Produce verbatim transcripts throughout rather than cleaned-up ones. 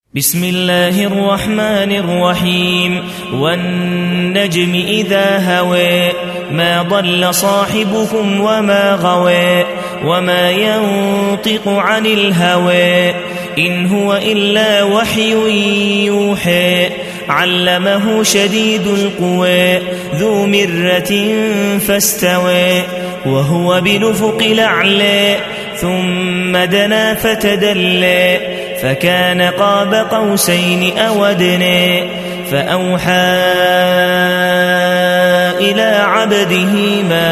بسم الله الرحمن الرحيم والنجم إذا هوى ما ضل صاحبكم وما غوى وما ينطق عن الهوى إن هو إلا وحي يوحى علمه شديد القوى ذو مرة فاستوى وهو بالأفق الأعلى ثم دنا فتدلى فكان قاب قوسين أو أدنى فأوحى إلى عبده ما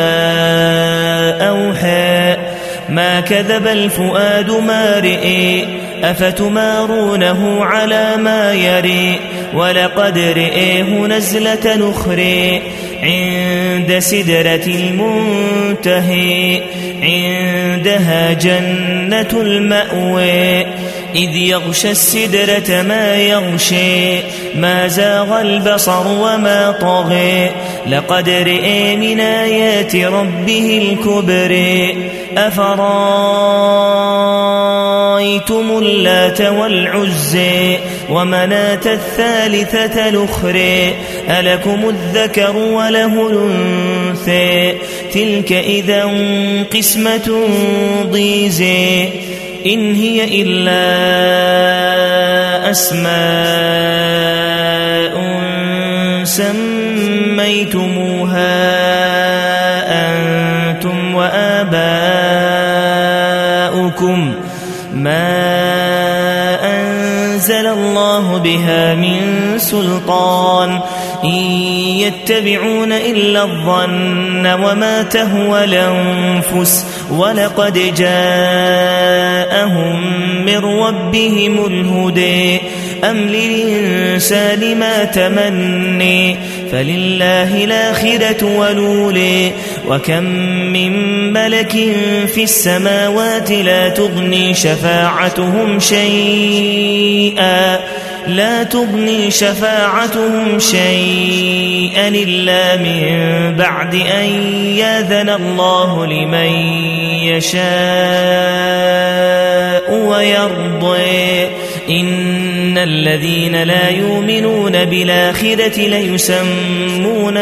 أوحى ما كذب الفؤاد ما رئي أفتمارونه على ما يري ولقد رئيه نزلة أخرى عند سدرة المنتهى عندها جنة المأوى إذ يغشى السدرة ما يغشى ما زاغ البصر وما طغى لقد رئي من آيات ربه الكبرى أفرايتم اللات والعزى ومناة الثالثة الأخرى ألكم الذكر وله الأنثى تلك إذا قسمة ضيزى إن هي إلا أسماء سميتموها أنتم وآباؤكم ما أنزل الله بها من سلطان إن يتبعون إلا الظن وما تهوى الأنفس ولقد جاءهم من ربهم الهدى أم للإنسان ما تمني فلله الآخرة والأولى وكم من ملك في السماوات لا تغني شفاعتهم شيئا لا تغني شفاعتهم شيئا إلا من بعد أن يأذن الله لمن يشاء ويرضى إن الذين لا يؤمنون بالآخرة ليسمون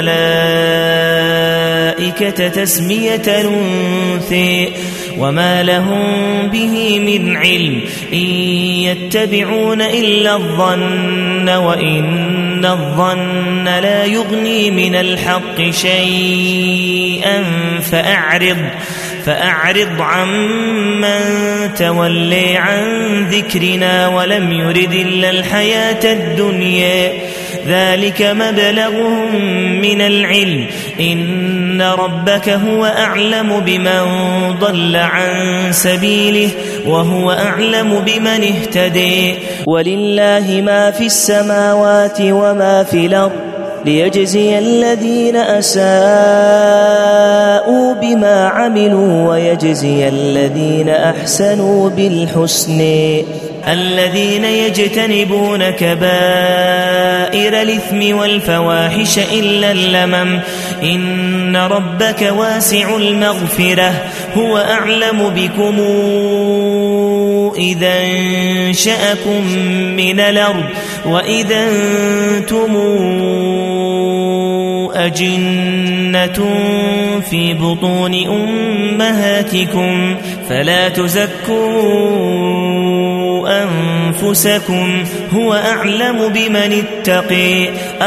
الملائكة تسمية الأنثى وما لهم به من علم إن يتبعون إلا الظن وإن الظن لا يغني من الحق شيئا فأعرض فأعرض عمن تولي عن ذكرنا ولم يرد إلا الحياة الدنيا ذلك مبلغهم من العلم إن ربك هو أعلم بمن ضل عن سبيله وهو أعلم بمن اهتدي ولله ما في السماوات وما في الأرض ليجزي الذين أساءوا بما عملوا ويجزي الذين أحسنوا بالحسن الذين يجتنبون كبائر الإثم والفواحش إلا اللمم إن ربك واسع المغفرة هو أعلم بكم إذا انشأكم من الأرض وإذا أنتم أجنة في بطون أمهاتكم فلا تزكوا أنفسكم هو أعلم بمن اتقي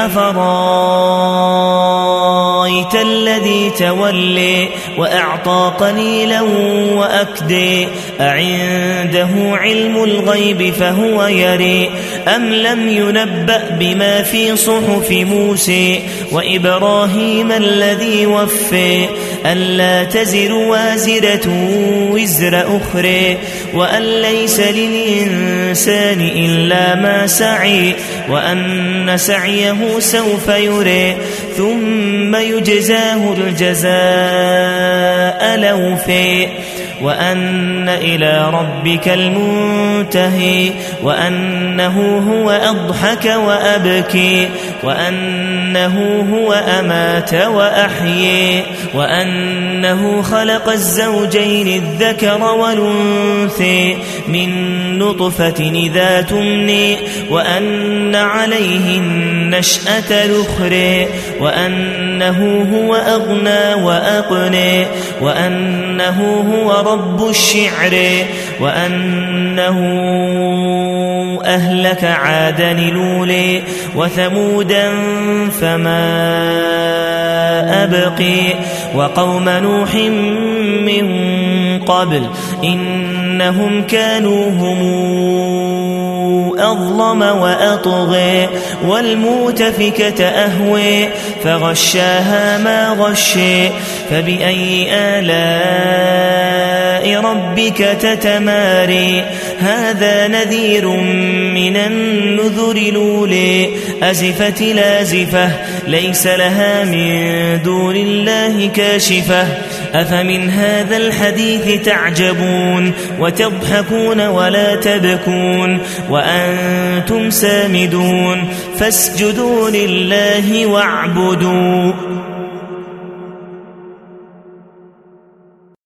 أفرايت الذي تولي وأعطى قليلا وأكدي أعنده علم الغيب فهو يري أم لم ينبأ بما في صحف موسى وإبراهيم الذي وفي ألا تزر وازرة وزر أخرى وأن ليس للإنسان إلا ما سعي وأن سعيه سوف يرى ثم يجزاه الجزاء الأوفى وأن إلى ربك المنتهي وأنه هو أضحك وأبكي وأنه هو أمات وأحيي وأنه خلق الزوجين الذكر والأنثى من نطفة إذا تمني وأن عليه النشأة الأخرى وأنه هو أغنى وأقنى وأنه هو رب الشعر وأنه أهلك عادا الأولى وثمودا فما أبقي وقوم نوح من قبل إنهم كانوا هم أظلم وأطغى والمؤتفكة أهوى فغشاها ما غشى فبأي آلاء ربك تتماري هذا نذير من النذر الأولى أزفت لازفة ليس لها من دون الله كاشفة أفمن هذا الحديث تعجبون وتضحكون ولا تبكون وأنتم سامدون فاسجدوا لله واعبدوا